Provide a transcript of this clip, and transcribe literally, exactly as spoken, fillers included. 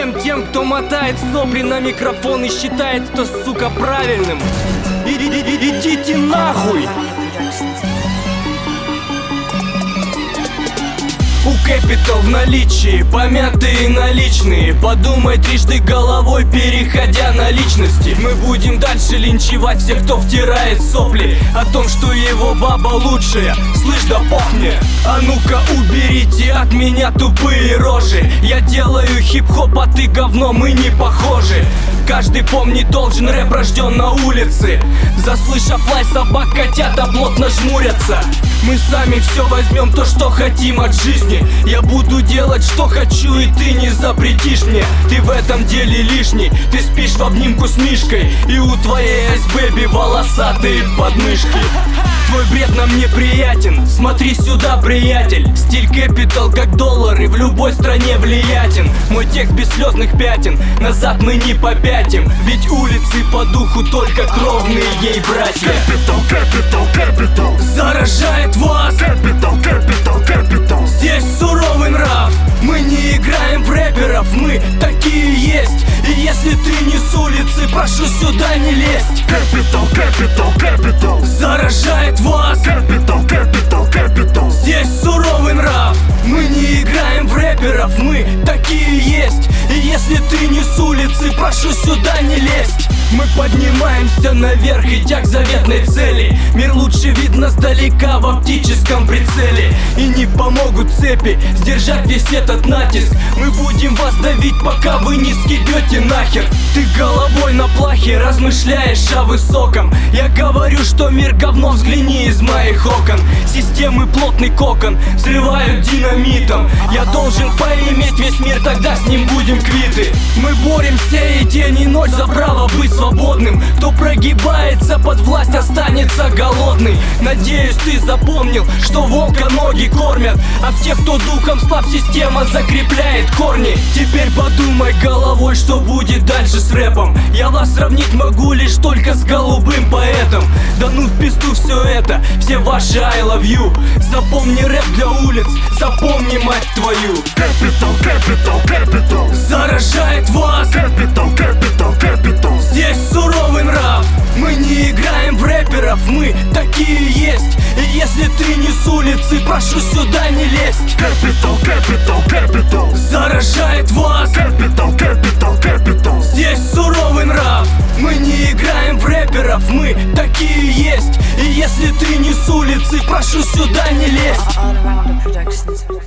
Всем тем, кто мотает сопли на микрофон и считает это, сука, правильным, и, и, и, идите нахуй! У Capital в наличии помятые наличные. Подумай трижды головой, переходя на личности. Мы будем дальше линчевать всех, кто втирает сопли о том, что его баба лучшая. Слышь, да помни, а ну-ка уберите от меня тупые рожи. Я делаю хип-хоп, а ты говно, мы не похожи. Каждый помнить должен, рэп рожден на улице. Заслышав лай собак, котята плотно жмурятся. Мы сами все возьмем, то, что хотим от жизни. Я буду делать, что хочу, и ты не запретишь мне. Ты в этом деле лишний, ты спишь в обнимку с Мишкой, и у твоей айс-бэби волосатые подмышки. Твой бред нам неприятен, смотри сюда, приятель. Стиль Capital как доллары, в любой стране влиятен. Мой текст без слезных пятен, назад мы не попятим. Ведь улицы по духу только кровные ей братья. Capital, Capital, Capital заражает вас. Capital, Capital, Capital Здесь суровый нрав. Мы не играем в рэперов, мы такие есть. И если ты не с улицы, прошу сюда не лезть. Capital, Capital, Capital заражает вас. Capital, Capital, Capital Здесь суровый нрав. Мы не играем в рэперов, мы такие есть. И если ты не с улицы, прошу сюда не лезть. Мы поднимаемся наверх, идя к заветной цели. Мир лучше видно сдалека в оптическом прицеле. И не помогут цепи сдержать весь этот натиск. Мы будем вас давить, пока вы не скибете нахер. Ты головой на плахе размышляешь о высоком. Я говорю, что мир говно, взгляни из моих окон. Системы плотный кокон взрывают динамитом. Я должен поиметь весь мир, тогда с ним будем квиты. Мы боремся и день и ночь за право быть свободным. Кто прогибается под власть, останется голодный. Надеюсь, ты запомнил, что волка ноги кормят, а в тех, кто духом слаб, система закрепляет корни. Теперь подумай головой, что будет дальше с рэпом. Я вас сравнить могу лишь только с голубым поэтом. Да ну в пизду все это, все ваши I love you. Запомни рэп для улиц, запомни, мать твою. Capital, Capital, Capital заражает вас. Capital, Capital, Capital Здесь суровый нрав. Мы не играем в рэперов, мы такие есть. И если ты не с улицы, прошу сюда не лезть. Capital, Capital, Capital заражает вас. Capital, Capital, Capital Здесь суровый нрав. Мы не играем в рэперов, мы такие есть. И если ты не с улицы, прошу сюда не лезть.